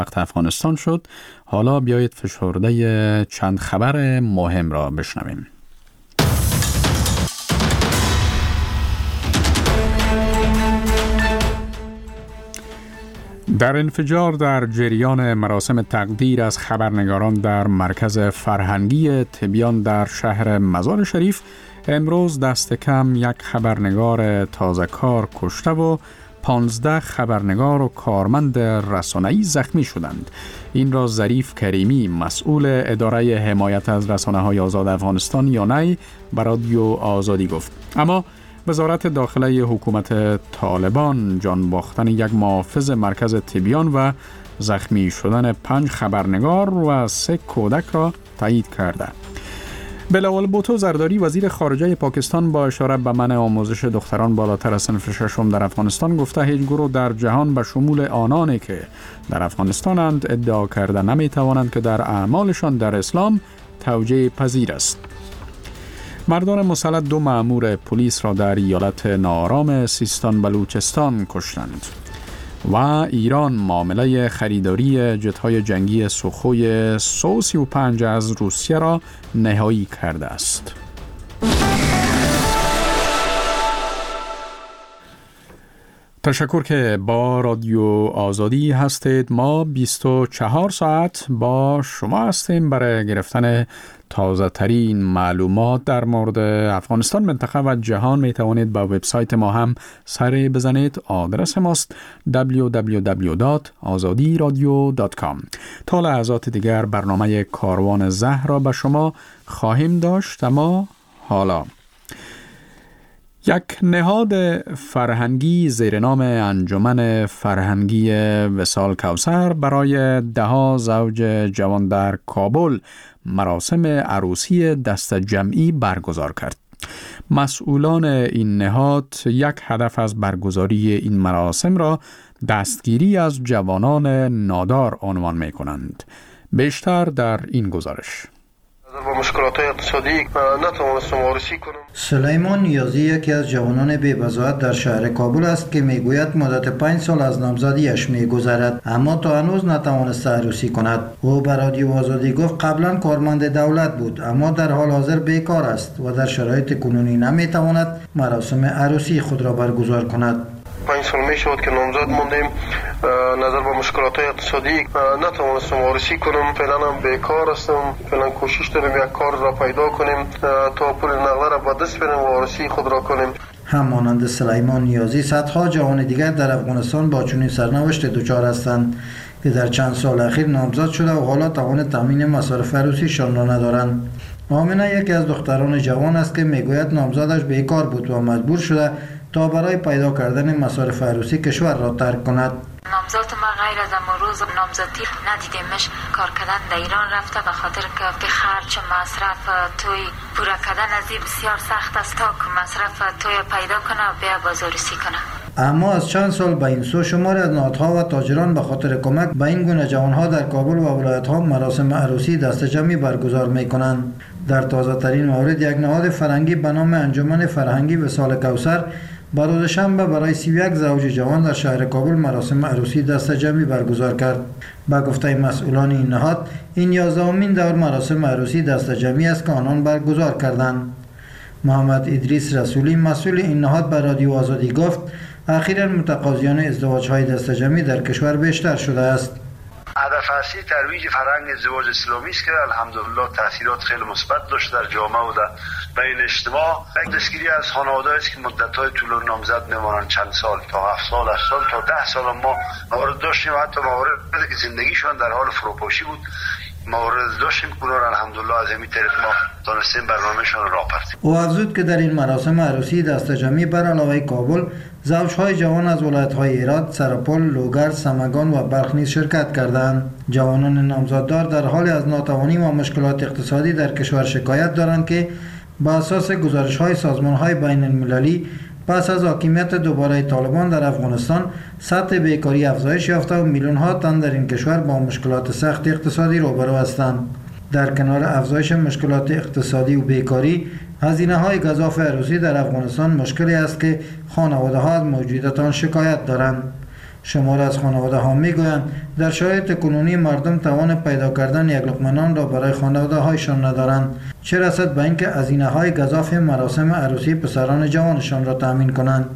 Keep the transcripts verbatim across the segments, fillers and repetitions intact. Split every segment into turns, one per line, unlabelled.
وقت افغانستان شد. حالا بیایید فشرده چند خبر مهم را بشنویم. در انفجار در جریان مراسم تقدیر از خبرنگاران در مرکز فرهنگی تبیان در شهر مزار شریف، امروز دست کم یک خبرنگار تازه کار کشته و پانزده خبرنگار و کارمند رسانه‌ای زخمی شدند. این را ظریف کریمی، مسئول اداره حمایت از رسانه‌های آزاد افغانستان یانای، به رادیو آزادی گفت. اما وزارت داخله حکومت طالبان جان باختن یک محافظ مرکز تبیان و زخمی شدن پنج خبرنگار و سه کودک را تایید کرده. بلاول بوتو زرداری، وزیر خارجه پاکستان، با اشاره به منع آموزش دختران بالاتر از صنف ششم در افغانستان گفته هیچ گروه در جهان به شمول آنانی که در افغانستانند ادعا کرده نمی توانند که در اعمالشان در اسلام توجیه پذیر است. مردان مسلح دو مأمور پلیس را در ایالت ناآرام سیستان بلوچستان کشتند. و ایران معامله خریداری جت‌های جنگی سوخوی سو سی و پنج از روسیه را نهایی کرده است. تشکر که با رادیو آزادی هستید. ما بیست و چهار ساعت با شما هستیم برای گرفتن تازه ترین معلومات در مورد افغانستان، منطقه و جهان. می توانید با وبسایت ما هم سر بزنید. آدرس ماست دبلیو دبلیو دبلیو دات آزادی رادیو دات کام. تا لحظات دیگر برنامه کاروان زهر را به شما خواهیم داشت. اما حالا یک نهاد فرهنگی زیر نام انجمن فرهنگی وصال کوثر برای ده زوج جوان در کابل مراسم عروسی دست جمعی برگزار کرد. مسئولان این نهاد یک هدف از برگزاری این مراسم را دستگیری از جوانان نادار عنوان می کنند. بیشتر در این گزارش.
با مشکلات اقتصادی نتوانستم وارسی کنم.
سلیمان نیازی یکی از جوانان بی‌بضاعت در شهر کابل است که میگوید مدت پنج سال از نامزدیش میگذرد اما تا هنوز نتوانسته عروسی کند. او به رادیو آزادی گفت قبلا کارمند دولت بود اما در حال حاضر بیکار است و در شرایط کنونی نمیتواند مراسم عروسی خود را برگزار کند.
پنج سال می شود که نامزد موندیم. نظر به مشکلات اقتصادی نتوانستم وارسی کنم. فعلا هم بیکار هستم. فعلا کوشش داریم یک کار را پیدا کنیم تا پول نقده را به دست بیاریم و وارسی خود را کنیم.
همانند سلیمان نیازی صدها جوان دیگر در افغانستان با چنین سرنوشت دچار هستند که در چند سال اخیر نامزد شده و حالا توان تامین مصارف عروسیشان را ندارند. آمنه یکی از دختران جوان است که میگوید نامزدش بیکار بود و مجبور شده تا برای پیدا کردن مصارف عروسی کشور را ترک کند.
نامزد ما غیر از امروز نامزدی ندیدیمش. کار کردن در ایران رفته به خاطر که خرچ مصرف توی پورا کردن از این بسیار سخت است تا که مصرف توی پیدا کنه و بیا بازارسی کنه.
اما از چند سال به این سو شماری از نهادها و تاجران به خاطر کمک به این گونه جوانها در کابل و ولایت‌ها مراسم عروسی دست جمعی برگزار می‌کنند. در تازه ترین مورد یک نهاد فرهنگی به نام انجمن فرهنگی وصال کوثر با روز شنبه برای سی و یک زوج جوان در شهر کابل مراسم عروسی دست جمعی برگزار کرد. با گفته مسئولان این نهاد این یازدهمین دور مراسم عروسی دست جمعی است که آنان برگزار کردند. محمد ادریس رسولی مسئول این نهاد به رادیو آزادی گفت اخیراً متقاضیان ازدواج‌های دست جمعی در کشور بیشتر شده است.
هدف اصلی ترویج فرهنگ ازدواج اسلامی است که الحمدلله تاثیرات خیلی مثبت داشته در جامعه و در بین اجتماع. یک دستگیری از خانواده‌ای است که مدت‌های طولانی نامزد میمانند، چند سال تا هفت سال، هشت سال تا ده سال. ما موارد داشتیم حتی مواردی که زندگیشان در حال فروپاشی بود. مورد داشتیم که اونها الحمدلله از همین طریق ما تونستیم برنامه‌شان را آوردیم.
او افزود که در این مراسم عروسی دست جمعی بر علاوه کابل زوجهای جوان از ولایت‌های ایراد، سرپل، لوگر، سمگان و بلخ نیز شرکت کردند. جوانان نامزددار در حال از ناتوانی و مشکلات اقتصادی در کشور شکایت دارند که با اساس گزارش‌های سازمان‌های بین‌المللی پس از حاکمیت دوباره طالبان در افغانستان سطح بیکاری افزایش یافته و میلیون‌ها تن در این کشور با مشکلات سخت اقتصادی روبرو هستند. در کنار افزایش مشکلات اقتصادی و بیکاری، هزینه‌های گزاف عروسی در افغانستان مشکلی است که خانواده‌ها از موجودیت آن شکایت دارند. شمار از خانواده ها می گویند در شرایط کنونی مردم توان پیدا کردن یک لقمه نان را برای خانواده هایشان ندارند، چه رسد به اینکه هزینه های گزاف مراسم عروسی پسران جوانشان را تامین کنند.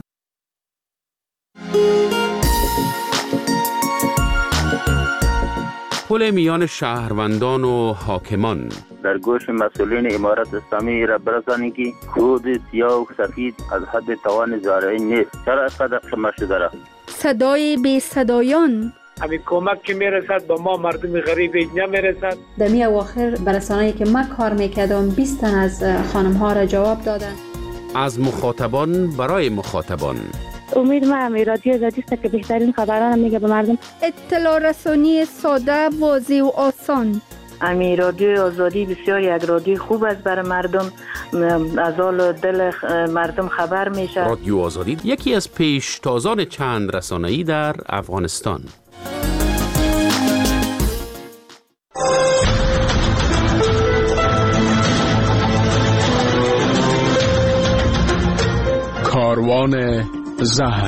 پل میان شهروندان و حاکمان
در گوش مسئولین امارت اسلامی را برسانی که خود سیاه و سفید از حد توان زارعی نیست. چرا اینقدر شما شده را؟
صدای بی صدایان
همین کمک که میرسد به ما مردم غریب نمیرسد.
در می اواخر برسانه‌ای که من کار میکردم بیست تن از خانم ها را جواب دادن.
از مخاطبان برای مخاطبان.
امید ما همی رادیو آزادی است که بهترین خبران میگه به مردم.
اطلاع رسانی ساده، واضح و آسان.
امی رادیو آزادی بسیار یک رادیو خوب است برای مردم، از حال دل مردم خبر میشه.
رادیو آزادی یکی از پیشتازان چند رسانه‌ای در افغانستان.
کاروان زهر.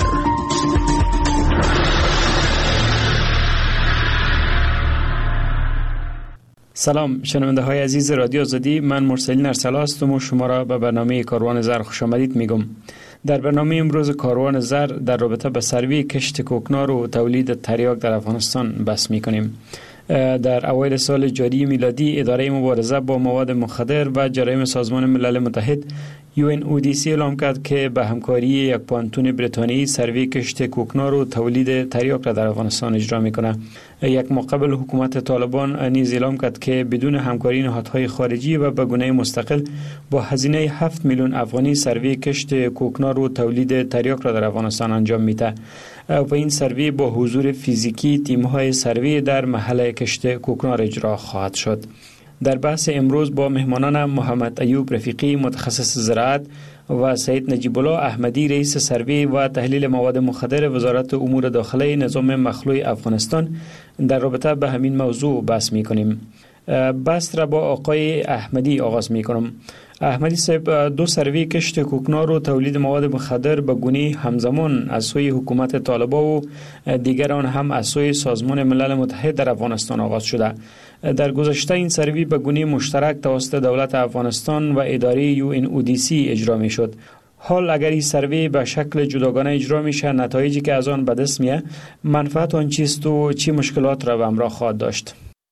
سلام شنونده های عزیز رادیو آزادی، من مرسلین ارسلا هستم و شما را به برنامه کاروان زر خوش آمدید میگم. در برنامه امروز کاروان زر در رابطه به سروی کشت کوکنار و تولید تریاک در افغانستان بحث میکنیم. در اوایل سال جاری میلادی اداره مبارزه با مواد مخدر و جرایم سازمان ملل متحد یو ان او دی سی اعلام کرد که به همکاری یک پانتون بریتانیایی سروی کشت کوکنار و تولید تریاک را در افغانستان اجرا میکنه. یک ماه قبل حکومت طالبان نیز اعلام کرد که بدون همکاری نهادهای خارجی و به گونه مستقل با هزینه هفت میلیون افغانی سروی کشت کوکنار و تولید تریاک را در افغانستان انجام میده. و این سروی با حضور فیزیکی تیم‌های سروی در محل کشت کوکنار اجرا خواهد شد. در بحث امروز با مهمانان محمد ایوب رفیقی متخصص زراعت و سید نجیب الله احمدی رئیس سروی و تحلیل مواد مخدر وزارت امور داخله نظام مخلوع افغانستان در رابطه به همین موضوع بحث می‌کنیم. بحث را با آقای احمدی آغاز می‌کنم. احمدی صاحب، دو سروی کشت کوکنار و تولید مواد مخدر به گونه همزمان از سوی حکومت طالبان و دیگر آن هم از سوی سازمان ملل متحد در افغانستان آغاز شده. در گذشته این سروی به گونه مشترک توسط دولت افغانستان و اداره یو ان او دی سی اجرا می شد. حال اگر این سروی به شکل جداگانه اجرا میشه، نتایجی که از آن به دست میاد منفعت آن چیست و چی مشکلات را به همراه خواهد داشت؟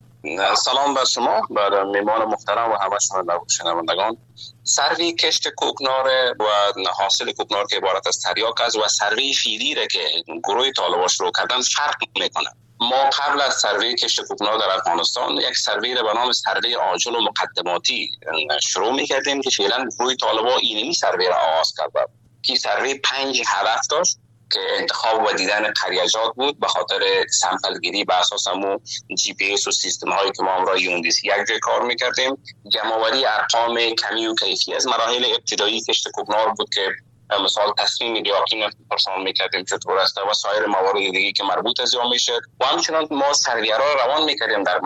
سلام بر شما، بر میمان محترم و همه شنوندگان. سروی کشت کوکنار و حاصل کوکنار که عبارت از تریاک است و سروی فیلی را که گروه طالبان شروع کردن فرق میکنه. ما قبل از سروی کشت کوکنار در افغانستان یک سروی را به نام سروی عاجل و مقدماتی شروع میکردیم که فعلا گروه طالبان اینمی سروی را آغاز کرده. که سروی پنج هدف داشت که انتخاب و دیدن قریجات بود به خاطر سمپل گیری به اساس همون جی پی اس و سیستم هایی که ما همراه یو ان دی سی یک جای کار میکردیم. جمع‌آوری ارقام کمی و کیفی از مراحل ابتدایی کشت کوکنار بود که مثال تصمیم دیاقین پرسان میکردیم چطور است و سایر موارد دیگه که مربوط از یا میشه و همچنان ما سروی‌ها را روان میکردیم در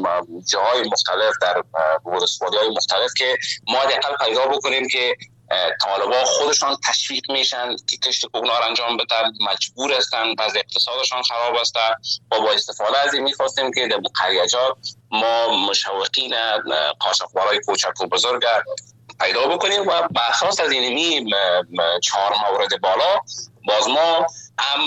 جاهای مختلف، در ولسوالی‌های مختلف که ما دقیقاً پیدا بکنیم که طالبان خودشان تشویق میشن که کشت کوکنار انجام بدن، مجبور هستن، بعضی اقتصادشان خراب است و با استفاده از این میخواستیم که در قریجات ما مشوقین قاچاقبرای کوچک و بزرگ پیدا بکنیم و به اساس از اینمی چهار مورد بالا باز ما هم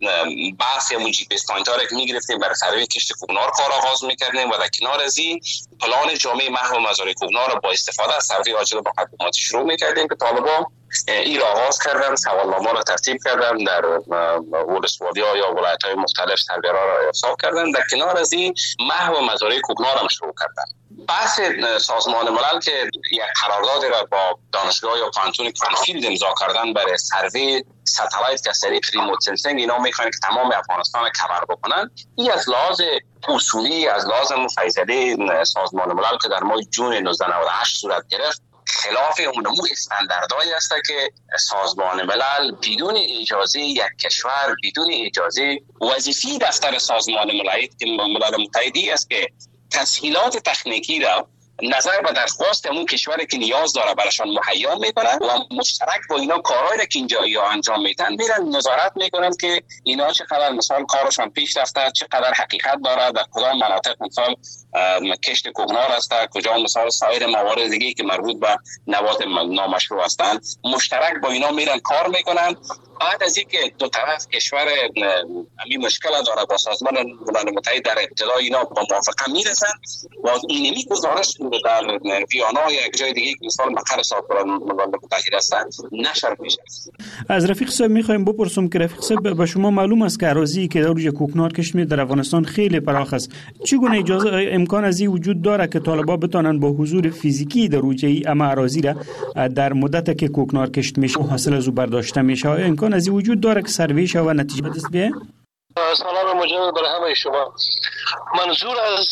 بحث یا جی پی اس پوینتر که میگرفتیم برای سروی کشت کوکنار کار آغاز میکردیم و در کنار از این پلان جامع محو مزارع کوکنار را با استفاده از سروی عاجل و مقدماتی شروع میکردیم که طالبان این را آغاز کردن، سوالنامه را ترتیب کردن، در ولسوالی‌ها یا ولایت‌های مختلف سروی‌ها را ارسال کردن. در کنار از این محو مزارع کوکنار هم شروع کردن. بحث سازمان ملل که یک قرارداد را با دانشگاه یا پانتون کانفیلد امضا کردن برای سروی ستلایت که از طریق ریموت سنسینگ اینا میخوان که تمام افغانستان را کور بکنن. این از لحاظ اصولی، از لحاظ فیصله سازمان ملل که در ماه جون نوزده نود و هشت صورت گرفت خلاف اونمو استانداردهایی است که سازمان ملل بدون اجازه یک کشور، بدون اجازه وظیفه دفتر سازمان ملل که ملل متحدی است که تسهیلات تکنیکی را نظر به درخواست اون کشوری که نیاز داره براشان مهیا میکنن و مشترک با اینا کارهایی را که اینجا یا انجام میدن میرن نظارت میکنن که اینا چقدر مثلا کارشان پیش رفته، چقدر حقیقت داره، در کدام مناطق مثلا کشت کوکنار است، کجا مثلا سایر موارد دیگه که مربوط به نبات نامشروع هستند، مشترک با اینا میرن کار میکنن. بعد از اینکه دو طرف کشور همین مشکل داره با سازمان ملل متحد در ابتدا اینا با موافقه میرسن و اینمی گزارش در ویانا یا یک جای دیگه که مثلا مقر سازمان ملل متحد هستند نشر میشه.
از رفیق صاحب میخوایم بپرسم که رفیق صاحب به شما معلوم است که اراضی که در روی کوکنار کشت می در افغانستان خیلی پراخ است. چگونه اجازه امکان از این وجود داره که طالبان بتونن با حضور فیزیکی در روی اما اراضی را در مدت که کوکنار کشت میشه حاصل از او برداشته میشه امکان از این وجود داره که سروی شه و نتیجه به دست بیایه؟
سلام مجدد برای همه شما. منظور از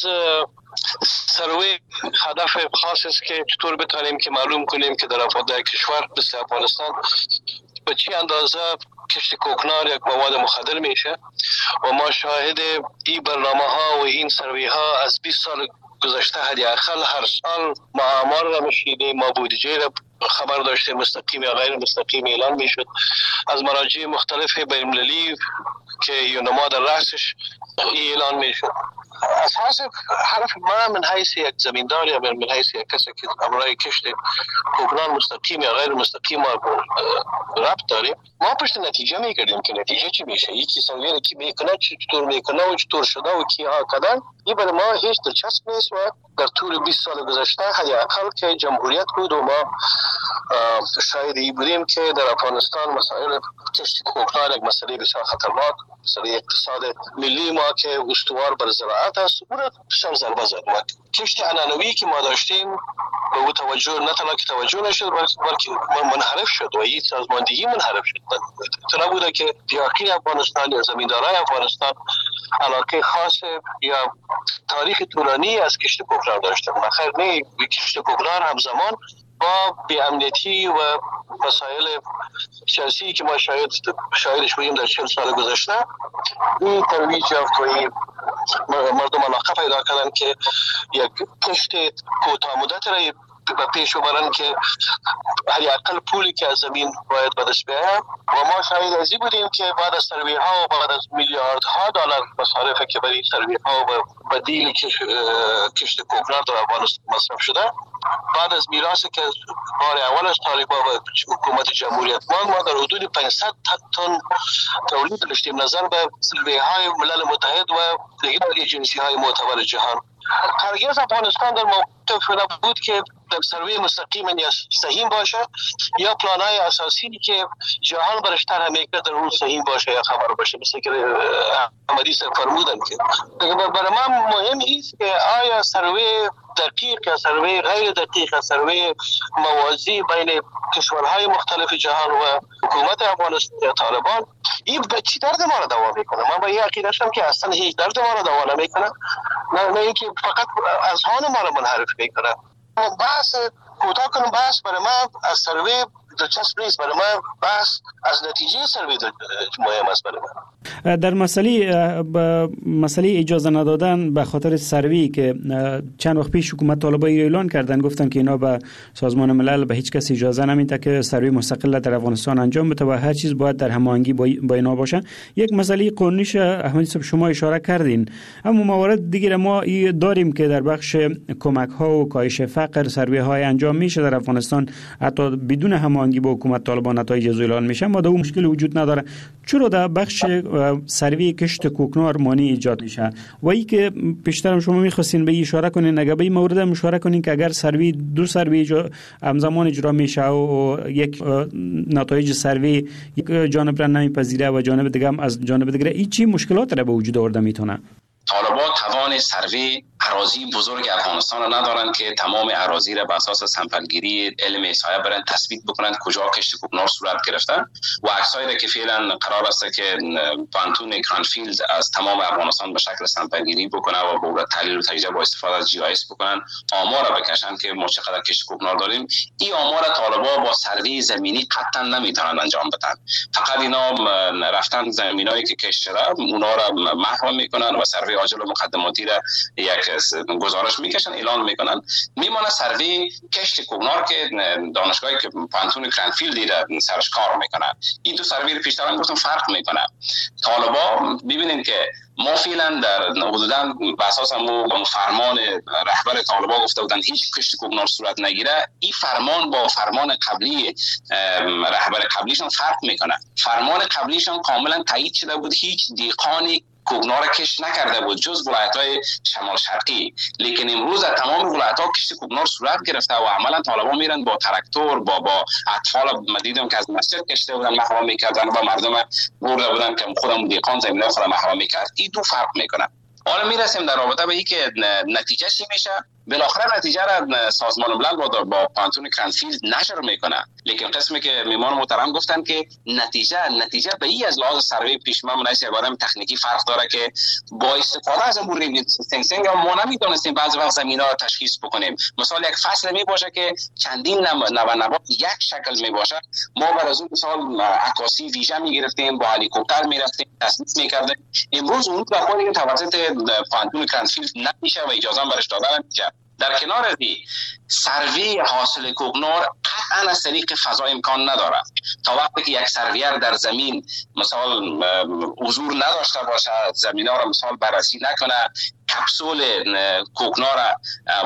سروی هدف خاص است که چطور بتانیم که معلوم کنیم که در افغانستان کشور مثل افغانستان به چی اندازه کشت کوکنار یک مواد مخدر میشه و ما شاهد این برنامه ها و این سروی ها از بیست سال گذشته حداقل هر سال ما آمار را میشنیدیم، ما بودجه را خبر داشته مستقیم یا غیر مستقیم اعلان میشد از مراجع مختلف بین‌المللی که یونما در رأسش اعلان میشد. اساس حرف ما من حیث یک زمیندار یا من حیث یک کسی که امرای کشت کوکنار مستقیم یا غیر مستقیم ما ربط داریم، ما پشت نتیجه میگردیم که نتیجه چی میشه، یکی سویره کی میکنه، چطور میکنه و چطور شده و کی ها کدن. این برای ما هیچ دلچسب نیست و در طول بیست سال گذشته حداقل که جمهوریت بود و ما شاید ای بودیم که در افغانستان مسائل کشت کوکنار یک مسئله بسیار خطرناک، مسئله اقتصاد ملی ما که استوار بر زراعت است، اون را شر ضربه زد. کشت عنعنوی که ما داشتیم به او توجه نه تنها که توجه نشد بلکه منحرف شد و این سازماندهی منحرف شد. تو نبوده که پیاکین افغانستان یا زمیندارای افغانستان علاقه خاص یا تاریخ طولانی از کشت کوکنار داشتن. بخیر نه، کشت کوکنار همزمان با بی‌امنیتی و مسائل سیاسی که ما شاید شاهدش بودیم در چهل سال گذشته، این ترویج یافت و مردم علاقه پیدا کردن که یک کشت کوتاه مدت را به پیش ببرن که حداقل پولی که از زمین باید به دست بیاید و ما شاهد ازی بودیم که بعد از سروی ها و بعد از میلیاردها دلار مصارف که برای سروی ها و بدیل کشت کوکنار در افغانستان مصرف شده، بعد از میراثی که بار اول از طالبان و حکومت جمهوریت ما ما در حدود پانصد تن تولید داشتیم نظر به سروی های ملل متحد و دیگر ایجنسی های معتبر جهان. هرگز افغانستان در موقف نبود که در سروی مستقیم یا سهیم باشه یا پلانهای اساسی که جهان برش طرح میکنه در اون سهیم باشه یا خبر باشه، مثل که احمدی سر فرمودن. که برای من مهم است که آیا سروی دقیق یا سروی غیر دقیق یا سروی موازی بین کشورهای مختلف جهان و حکومت افغانستان یا طالبان این به چی درد ما را دوا میکنه؟ من با این عقیده هستم که اصلا هیچ درد ما را دوا نمیکنه، نه نه اینکه فقط اذهان ما را منحرف میکنه. بحث کوتاه کنم، بحث برای من از سروی دلچسب نیست، برای من بحث از نتیجه سروی مهم است. برای من
در مسئله مسئله اجازه ندادن به خاطر سروی که چند وقت پیش حکومت طالبان اعلان کردن، گفتن که اینا به سازمان ملل به هیچ کس اجازه نمیده که سروی مستقل در افغانستان انجام بده و هر چیز باید در هماهنگی با اینا باشه. یک مسئله قانونیش احمدی صاحب شما اشاره کردین، اما موارد دیگه ما داریم که در بخش کمک ها و کاهش فقر سروی های انجام میشه در افغانستان، حتی بدون هماهنگی با حکومت طالبان نتایج اعلان میشه، ما در اون مشکل وجود نداره. چرا در بخش سروی کشت کوکنار مانع ایجاد میشه؟ و ای که پیشترم شما میخواستین به اشاره کنین، اگه به این مورد هم اشاره کنین که اگر سروی دو سروی همزمان اجرا میشه و یک نتایج سروی یک جانب را نمیپذیره و جانب دیگه هم از جانب دیگه این چی مشکلات را به وجود آورده میتونه؟
طالبان توان سروی اراضی بزرگ افغانستان را ندارند که تمام اراضی را به اساس سمپلگیری علم احصایه برند تثبیت بکنند کجا کشت کوکنار صورت گرفته و عکسایی که فعلا قرار است که پانتون کرانفیلد از تمام افغانستان به شکل سمپلگیری بکنه و با اون تحلیل و تجزیه با استفاده از جی آی اس بکنن، آمار را بکشن که ما چقدر کشت کوکنار داریم. این آمار طالبان با سروی زمینی قطعا نمیتونن انجام بدن، فقط اینا رفتن زمینایی که کشت شده اونا را محو میکنن و سروی عاجل و مقدماتی را یک گزارش میکشن اعلان میکنن میمونه سروی کشت کوکنار که دانشگاهی که پانتون کرنفیلد سرش کار میکنه. این دو سروی رو پیشتر گفتم فرق میکنه. طالبا ببینید که ما فعلا در حدوداً بر اساس مو فرمان رهبر طالبان گفته بودن هیچ کشت کوکنار صورت نگیره. این فرمان با فرمان قبلی رهبر قبلیشون فرق میکنه. فرمان قبلیشون کاملا تایید شده بود، هیچ دیقانی کوکنار کشت نکرده بود جز ولایت‌های شمال شرقی، لیکن امروز در تمام ولایت‌ها کشت کوکنار صورت گرفته و عملا طالبان میرن با تراکتور با با اطفال مدیدم که از مسجد کشته بودن محروم میکردن و مردم برده بودن که خودم دیقان زمینه خود محروم میکرد. این دو فرق میکنه. حالا میرسیم در رابطه به این که نتیجه چی میشه. بالاخره نتیجه را سازمان ملل با با پانتون کرنفیلد نشر میکنه، لیکن قسمی که میمان محترم گفتن که نتیجه نتیجه به این از لحاظ سروی پیشمه مناسب آدم تکنیکی فرق داره که با استفاده از امور ریموت سنسینگ ما نمیتونستیم بعضی وقت زمینا رو تشخیص بکنیم. مثلا یک فصل می باشه که چندین نو نبات یک شکل می باشه، ما بر از اون مثال عکاسی ویژه میگرفتیم، با هلیکوپتر میرفتیم تصویر میکردیم. امروز اون کاری که توسط پانتون کرنفیلد نمیشه و اجازه برش داده نمیشه. در کنار از این سروی حاصل کوکنار قطعا از طریق فضا امکان نداره. تا وقتی که یک سرویر در زمین مثال حضور نداشته باشه، زمین ها را مثال بررسی نکنه، کپسول کوکنار را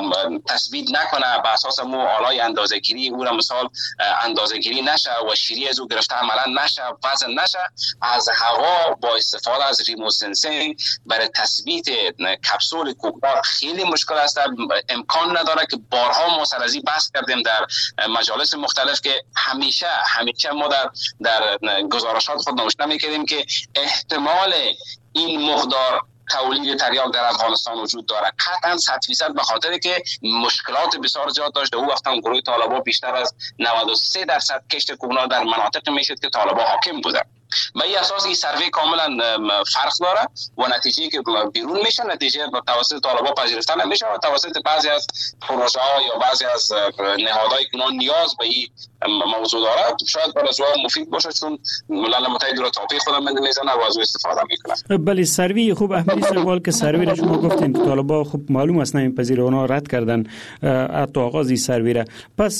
تثبیت نکنه، به اساس مو آلای اندازه‌گیری او را مثال اندازه‌گیری نشه و شیری از او گرفته عملا نشه، وزن نشه، از هوا با استفاده از ریموت سنسینگ برای تثبیت کپسول کوکنار خیلی مشکل است. امکان نداره که بارها ما سر از این بحث کردیم در مجالس مختلف که همیشه همیشه ما در در گزارشات خود نوشته می‌کردیم که احتمال این مقدار تولید تریاک در افغانستان وجود داره قطعا صد فیصد، به خاطر که مشکلات بسیار زیاد داشت. او وقت هم گروه طالبان بیشتر از نود و سه درصد کشت کوکنار در مناطق میشد که طالبان حاکم بوده. به این اساس این سروی کاملا فرق داره و نتیجه که بیرون میشه نتیجه توسط طالبان پذیرفته نمیشه و توسط بعضی از پروژه ها یا بعضی از نهادهای که نیاز به این موضوع داره شاید برای از مفید باشه، چون ملل متحد رو تاپی خودم میزنه و از استفاده میکنه.
بله سروی خوب احمدی سوال که سروی را شما گفتین که طالبان خب معلوم است نمیپذیره، اونا رد کردن حتی آغاز این سروی را. پس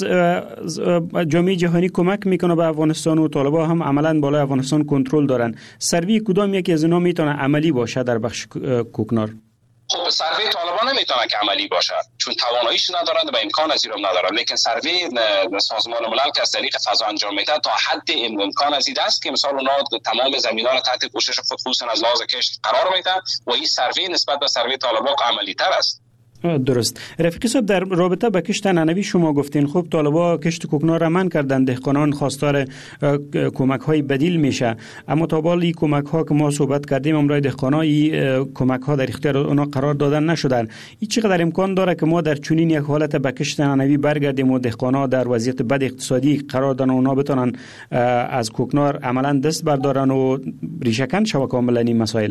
جامعه جهانی کمک میکنه به افغانستان و طالبان هم عملا بالای افغانستان کنترل دارن. سروی کدام یکی از اینا میتونه عملی باشه در بخش کوکنار؟
خب سروی طالبان نمیتونه که عملی باشه چون تواناییش ندارن و امکان از این ندارن، لیکن سروی سازمان ملل که از طریق فضا انجام میده تا حد امکان از این است که مثلا اونا تمام زمینا رو تحت پوشش خود خصوصا از لحاظ کشت قرار میدن و این سروی نسبت به سروی طالبان عملی تر است.
درست. رفیق صاحب در رابطه با کشت نانوی شما گفتین خب طالبا کشت کوکنار را منع کردن، دهقانان خواستار کمک های بدیل میشه، اما تا بالی کمک ها که ما صحبت کردیم امرای دهقانا این کمک ها در اختیار اونا قرار دادن نشدن. این چقدر امکان داره که ما در چنین یک حالت به کشت نانوی برگردیم و دهقانا در وضعیت بد اقتصادی قرار دادن و اونا بتونن از کوکنار عملا دست بردارن و ریشه‌کن شود کاملا این مسائل؟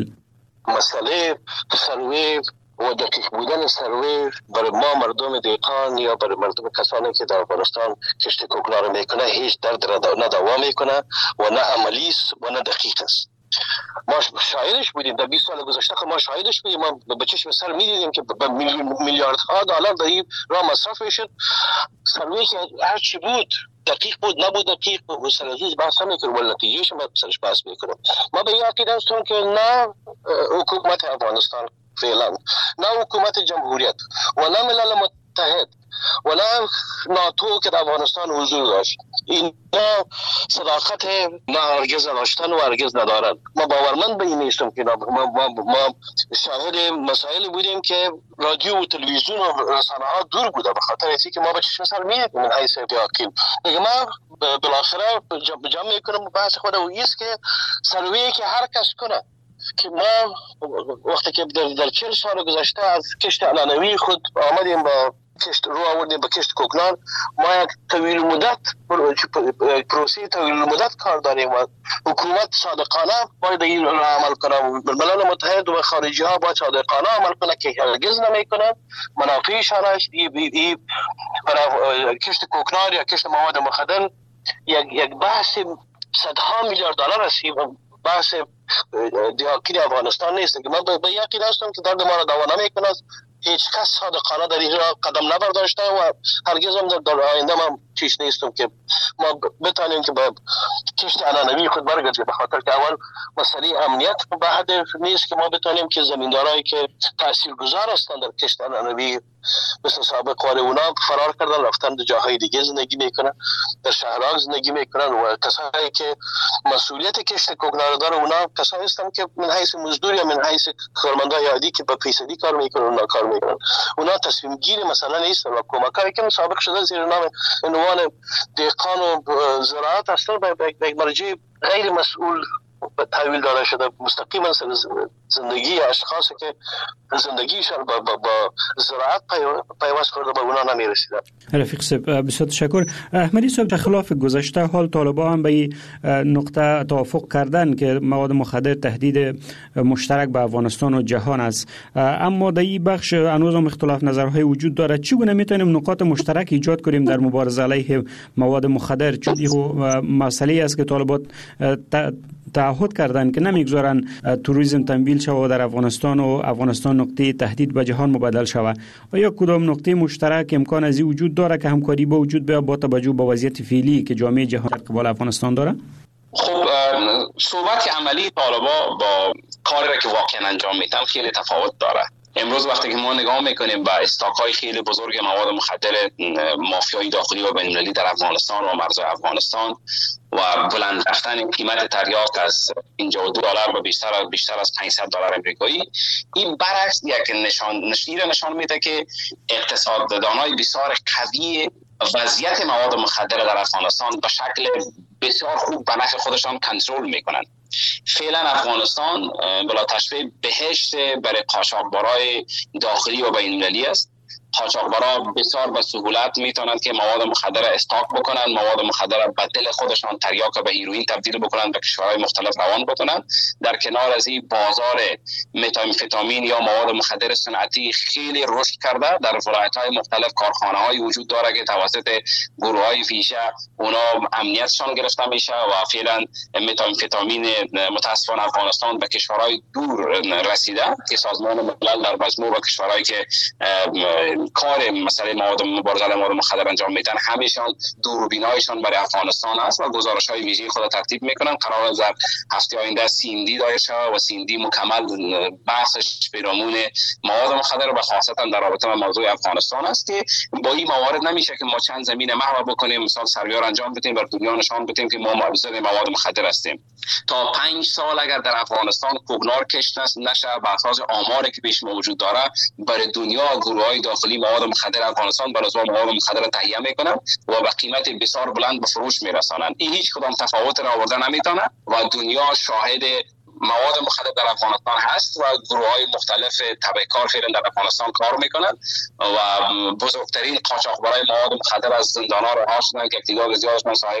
مسئله سروی و دقیق بودن سروی برای ما مردم دهقان یا برای مردم کسانی که در افغانستان کشت کوکنار میکنه هیچ درد نه دوا میکنه و نه عملی است و نه دقیق است. ما شاهدش بودیم در بیست سال گذشته که ما شاهدش بودیم، ما به چشم سر میدیدیم که میلیاردها دلار در این راه مصرف میشد. سروی که هر چی بود دقیق بود نبود دقیق بود سر عزیز بحث نمیکنم ولی نتیجهش ما سرش بحث میکنم. ما به این عقیده هستم که نه حکومت افغانستان فعلا، نه حکومت جمهوریت و نه ملل متحد و نه ناتو که در افغانستان حضور داشت اینا صداقت نه هرگز داشتن و هرگز ندارن. ما باورمند به این نیستم که ما, ما, ما شاهد مسائلی بودیم که رادیو و تلویزیون و رسانه ها دور بوده به خاطر اینکه که ما به چشم سر میدیم من حیث یقین. دیگه ما بالاخره جمع میکنم بحث خود و ایست که سروی که هر کس کنه که ما وقتی که در, در چهل سال گذشته از کشت علنوی خود آمدیم با کشت رو آوردیم به کشت کوکنار، ما یک طویل مدت پروسه طویل مدت کار داریم و حکومت صادقانه باید این رو عمل کنه، ملل متحد و خارجی ها باید صادقانه عمل کنه که هرگز نمیکنه. منافعشان است برای کشت کوکنار یا کشت مواد مخدر یک یک بحث صدها میلیارد دلار است، بحث دیاکین افغانستان نیست که من به یقین هستم که درد ما را دوا نمیکنه. هیچ کس صادقانه در این راه قدم نبرداشته و هرگز هم در, در آینده من چیز نیستم که ما بتانیم که با کشت عنعنوی خود برگردیم، به خاطر که اول مسئله امنیت به هدف نیست که ما بتانیم که زمیندارایی که تاثیرگذار هستند در کشت عنعنوی مثل سابق واره اونا فرار کردن رفتن در جاهای دیگه زندگی میکنن، در شهرها زندگی میکنن و کسایی که مسئولیت کشت کوکنار داره اونا کسایی هستند که من حیث مزدور یا من حیث کارمندای عادی که به فیصدی کار میکنن اونا کار میکنن، اونا تصمیم گیر مثلا نیستن و کمکایی که سابق شده زیر نام عنوان دهقان و زراعت هستن به یک مرجع غیر مسئول به تحویل داده شده، مستقیما زندگی اشخاصی که زندگیشان با, با, با زراعت پیوست کرده به اونا نمیرسیده.
رفیق صاحب بسیار تشکر. احمدی صاحب در خلاف گذشته حال طالبان هم به این نقطه توافق کردن که مواد مخدر تهدید مشترک به افغانستان و جهان است، اما در این بخش هنوز هم اختلاف نظرهای وجود دارد. چگونه میتونیم نقاط مشترک ایجاد کنیم در مبارزه علیه مواد مخدر؟ چون این مسئله است که طالبان تعهد کردن که نمیگذارن توریسم تمویل شود در افغانستان و افغانستان نقطه تهدید به جهان مبدل شود. آیا کدام نقطه مشترک امکان از این وجود داره که همکاری با وجود بیاد با توجه به وضعیت فعلی که جامعه جهان در قبال افغانستان داره؟
خب صحبت عملی طالبا با کاری را که واقعا انجام میدن خیلی تفاوت داره. امروز وقتی که ما نگاه میکنیم به استاک‌های خیلی بزرگ مواد مخدر مافیای داخلی و بین‌المللی در افغانستان و مرزهای افغانستان و بلند رفتن قیمت تریاک از پنجاه و دو دلار به بیشتر از بیشتر از پانصد دلار امریکایی، این برعکس یک نشان نشیر نشان میده که اقتصاددانای بسیار قوی وضعیت مواد مخدر در افغانستان به شکل بسیار خوب به نفع خودشان کنترل میکنن. فعلا افغانستان بلا تشبیه بهشت برای قاچاقبرای داخلی و بین‌المللی است. قاچاقبرا بسیار به سهولت میتونند که مواد مخدر استاک بکنن، مواد مخدر به دل خودشان تریاک به هیروئین تبدیل بکنن، به کشورهای مختلف روان بکنن. در کنار از این بازار متامفتامین یا مواد مخدر صنعتی خیلی رشد کرده. در ولایت‌های مختلف کارخانه‌های وجود داره که توسط گروه‌های ویژه اونا امنیتشان گرفته میشه و فعلا متامفتامین متاسفانه افغانستان به کشورهای دور رسیده که سازمان ملل در مجموع با کشورهایی که کار مسئله مواد مبارزه مواد مخدر انجام میدن همیشان دوربینایشان برای افغانستان است و گزارش‌های ویژه خود ترتیب میکنن. قرار است در هفته آینده سیندی دایر شود و سیندی مکمل بحثش پیرامون مواد مخدر و خاصتا در رابطه با موضوع افغانستان است که با این موارد نمیشه که ما چند زمین محو بکنیم، مثلا سریار انجام بدیم بر دنیا نشان بدیم که ما مبارز مواد مخدر هستیم. تا پنج سال اگر در افغانستان کوکنار کشت نشه بر اساس آماری که پیش موجود داره برای دنیا گروه‌های داخلی مواد مخدر افغانستان بر اساس مواد مخدر تهیه میکنن و به قیمت بسیار بلند به فروش میرسانن. این هیچ کدام تفاوت را آورده نمیتونه و دنیا شاهد مواد مخدر در افغانستان هست و گروه‌های مختلف تبهکار فعلا در افغانستان کار میکنن و بزرگترین قاچاقبرای مواد مخدر از زندان‌ها رها شدن که تعداد زیادشون صاحب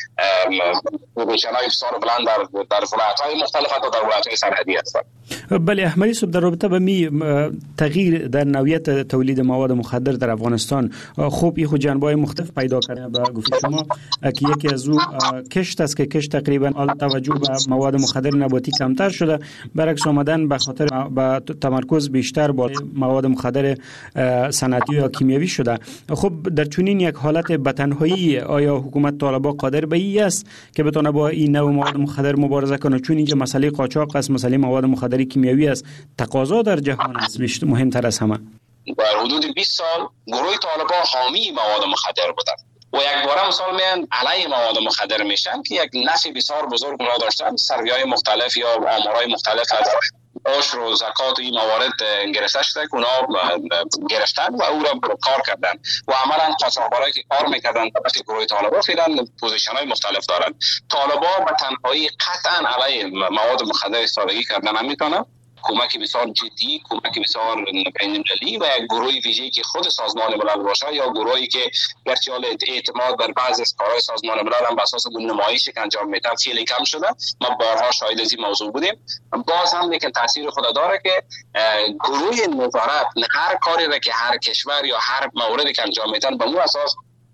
پوزیشن‌های بسیار بلند در در ولایت‌های مختلف و در ولایت‌های سرحدی هستند.
بله احمدی صاحب، در رابطه با می تغییر در نوعیت تولید مواد مخدر در افغانستان خوب این خود جنبه‌های مختلف پیدا کرده. به گفته شما که یکی از او کشت است که کشت تقریبا حال توجه به مواد مخدر نباتی کمتر شده، برعکس آمدن به خاطر با تمرکز بیشتر با مواد مخدر صنعتی یا کیمیاوی شده. خب در چنین یک حالت به تنهایی آیا حکومت طالبان قادر به این است که بتونه با این نوع مواد مخدر مبارزه کنه؟ چون اینکه مسئله قاچاق است، مسئله مواد مخدر کیمیاوی است، تقاضا در جهان است مهمتر از همه.
در حدود بیست سال گروه طالبان حامی مواد مخدر بودن و یک باره مثال میان علیه مواد مخدر میشن که یک نفع بسیار بزرگ را داشتن. سروی‌های مختلف یا آمارهای مختلف از عشر و زکات این موارد گرفته شده که اونا گرفتن و او را کار کردن و عملا قاچاقبرایی که کار میکردن طبق گروه طالبان فعلا پوزیشن‌های مختلف دارن. طالبان به تنهایی قطعا علیه مواد مخدر استفاده کردن نمیتونن. کمک بسیار جدی، کمک بسیار بین‌المللی و یک گروه ویژه‌ای که خود سازمان ملل باشه یا گروهی که گرچه اعتماد بر بعضی از کارهای سازمان ملل هم بر اساس نمایشی که انجام میدن خیلی کم شده. ما بارها شاهد از این موضوع بودیم. باز هم لیکن تاثیر خود داره که گروه نظارت هر کاری را که هر کشور یا هر موردی که انجام میدن به اون اساس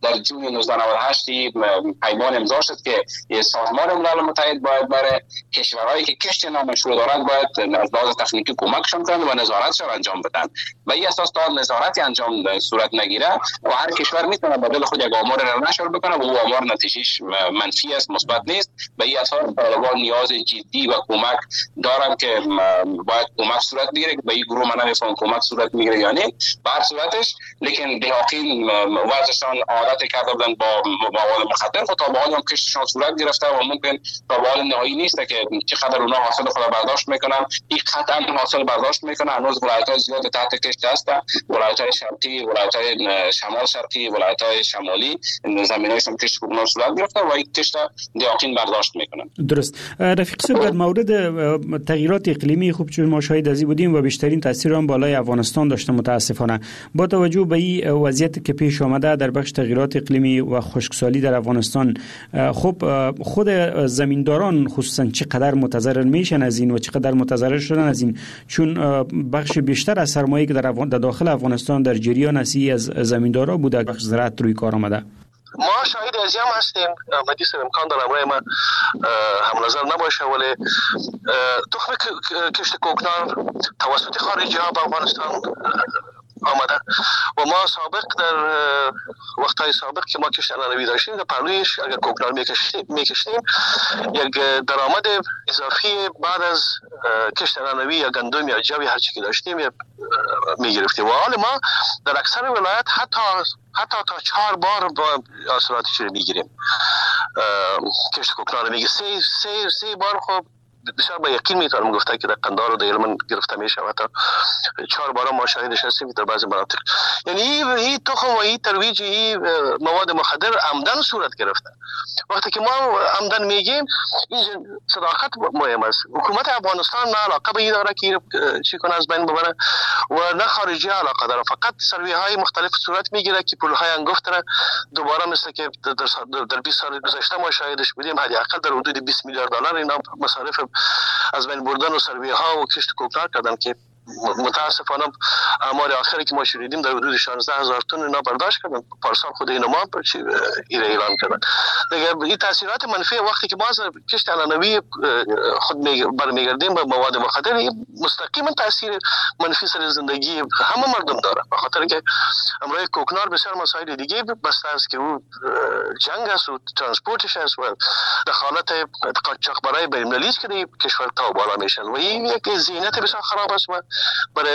در جون نوزده نود و هشت پیمان امضا شد که سازمان ملل متحد باید برای کشورهایی که کشت نامشروع دارند باید از لحاظ تکنیکی کمکشون کنند و نظارتش را انجام بدن. و این اساس تا نظارتی انجام صورت نگیره و هر کشور میتونه به دل خود یک آمار را نشر بکنه و او آمار نتیجهش منفی است، مثبت نیست. به این اساس طالبان نیاز جدی و کمک دارن که باید کمک صورت بگیره. به این گروه من نمیفهم کمک صورت میگیره یا نه به هر صورتش، لیکن دهاقین وضعشان عادت کرده بودن با مواد مخدر و تا به حال هم کشتشان صورت گرفته و ممکن تا به حال نهایی نیست که چقدر اونا حاصل خود برداشت میکنن. این قطعا حاصل برداشت میکنن. هنوز ولایت‌های زیاد تحت کشت هستند، ولایت‌های شرقی، ولایت‌های شمال شرقی، ولایت‌های شمالی زمینه‌هاشون کشت کوکنار صورت گرفته و این کشت دهاقین برداشت میکنن.
درست. رفیق صاحب، در مورد تغییرات اقلیمی خوب چون ما شاهد ازی بودیم و بیشترین تاثیر آن بالای افغانستان داشته متاسفانه. با توجه به این وضعیت که پیش آمده در بخش تغییرات اقلیمی و خشکسالی در افغانستان، خب خود زمینداران خصوصا چقدر متضرر میشن از این و چقدر متضرر شدن از این، چون بخش بیشتر از سرمایه‌ای که در داخل افغانستان در جریان اسی از زمیندارا بوده بخش زراعت روی کار آمده.
ما شاهد ازی هم هستیم. احمدی سر امکان داره امرای ما هم نظر نباشه، ولی تخم کشت کوکنار توسط خارجی ها به افغانستان آمده و ما سابق در وقتهای سابق که ما کشت عنعنوی داشتیم در پهلویش اگر کوکنار میکشتیم یک درآمد اضافی بعد از کشت عنعنوی یا گندم یا جو هر چی که داشتیم میگرفتیم و حال ما در اکثر ولایت حتی حتی تا چهار بار با حاصلاتش رو میگیریم. کشت کوکنار میگه سه سه سه بار. خب بسیار با یقین میتونم گفته که در قندار و در یلمن گرفته میشه و تا چهار بار ما شاهدش هستیم در بعضی مناطق. یعنی این تخم و این ترویج این مواد مخدر عمدن صورت گرفته. وقتی که ما عمدن میگیم این صداقت مهم است. حکومت افغانستان نه علاقه به این داره که چی کنه از بین ببره و نه خارجی علاقه داره. فقط سروی های مختلف صورت میگیره که پول های انگفت را دوباره مثل که در بیست سال گذشته ما شاهدش بودیم حداقل در حدود بیست میلیارد دلار اینا مصارف از بین بردن و سرویه ها و کشت کوکنار کردن که متاسفانه آمار آخری که ما شنیدیم در حدود شانزده هزار تن اینا برداشت کردن. پارسال خود اینا ما ایره اعلان کردن. دیگه این تاثیرات منفی وقتی که ما از کشت عنعنوی خود برمیگردیم به مواد مخدر مستقیما تاثیر منفی سر زندگی همه مردم داره، به خاطر که امروز کوکنار بسیار مسائل دیگه بسته است که او جنگ است و ترانسپورتش است و دخالت قاچاق برای بین‌المللی که کشور تا بالا میشن و این یک ذهنیت بسیار خراب است و برای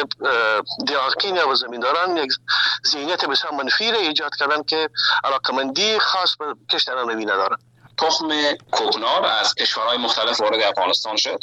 دهاقین و زمینداران یک ذهنیت بسیار منفی را ایجاد کردن که علاقمندی خاص به کشت عنعنوی نداره.
تخم کوکنار از کشورهای مختلف وارد افغانستان شد.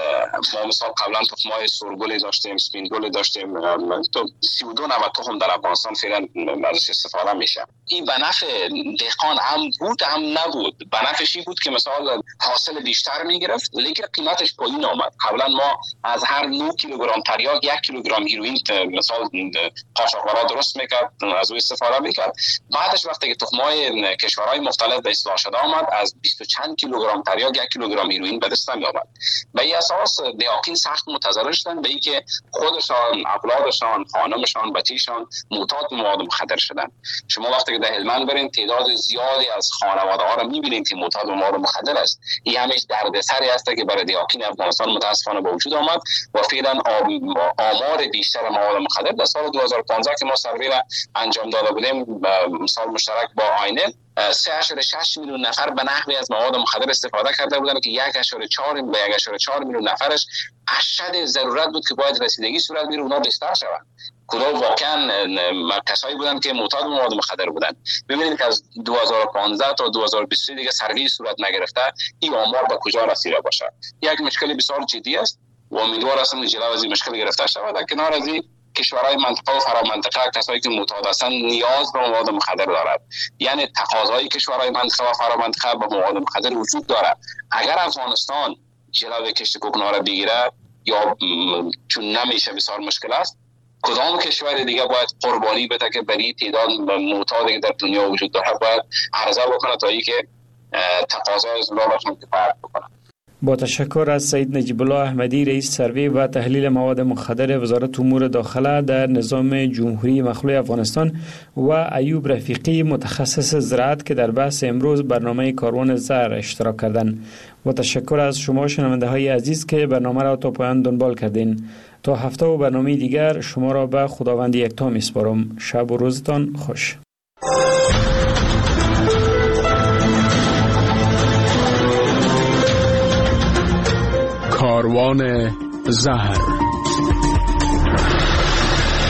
ما مثلا قبلا تخم‌های سرگل داشتیم، سپینگل داشتیم، تو سی و دو نوع تخم در افغانستان فعلا ازش استفاده میشه. این به نفع دهقان هم بود هم نبود. به نفعش بود که مثلا حاصل بیشتر میگرفت لیکن قیمتش پایین آمد. قبلا ما از هر نه کیلوگرم تریاک یک کیلوگرم هیروئین مثلا قاچاقبرا درست میکرد، از او استفاده میکرد. بعدش وقتی که تخم‌های کشورهای مختلف به اصلاح شده آمد از بیست و چند کیلوگرم تریاک یک کیلوگرم هیروئین به دست می‌آمد. به این اساس دهاقین سخت متضرر شدن به اینکه خودشان، اولادشان، خانمشان، بچه‌شان معتاد به مواد مخدر شدن. شما وقتی که در هلمند برین تعداد زیادی از خانواده‌ها را می‌بینید که معتاد به مواد مخدر است. این همیشه دردسری است که برای دهاقین افغانستان متأسفانه به وجود آمد و فعلا آمار بیشتر مواد مخدر در سال دو هزار و پانزده که ما سروی را انجام داده بودیم مثال مشترک با آینه سه اشاره شش میلیون نفر به نحوی از مواد مخدر استفاده کرده بودند که یک اشاره چهار به یک اشاره چهار میلیون نفرش اشد ضرورت بود که باید رسیدگی صورت بگیره اونا بستر شوند. کدام واقعا کسایی بودند که معتاد به مواد مخدر بودند. ببینید که از دو هزار و پانزده تا دو هزار و بیست و سه دیگه سروی صورت نگرفته این آمار به کجا رسیده باشه. یک مشکل بسیار جدی است و امیدوار هستم که جلو از این مشکل گرفته شود. در کنار از این کشورهای منطقه و فرامنطقه کسایی که معتاد هستند نیاز به مواد مخدر دارد. یعنی تقاضای کشورهای منطقه و فرامنطقه به مواد مخدر وجود دارد. اگر افغانستان جلوی کشت کوکنار بگیره یا چون نمیشه بسیار مشکل است، کدام کشور دیگه باید قربانی بده که برای تعداد معتادی که در دنیا وجود داره باید عرضه بکنه تا اینکه تقاضای از دولتشون کفایت بکنه.
با تشکر از سید نجیب الله احمدی رئیس سروی و تحلیل مواد مخدر وزارت امور داخله در نظام جمهوری مخلوع افغانستان و ایوب رفیقی متخصص زراعت که در بحث امروز برنامه کاروان زر اشتراک کردند. و تشکر از شما شنونده های عزیز که برنامه را تا پایان دنبال کردین. تا هفته و برنامه دیگر شما را به خداوند یکتا میسپارم. شب و روزتان خوش.
کاروان زهر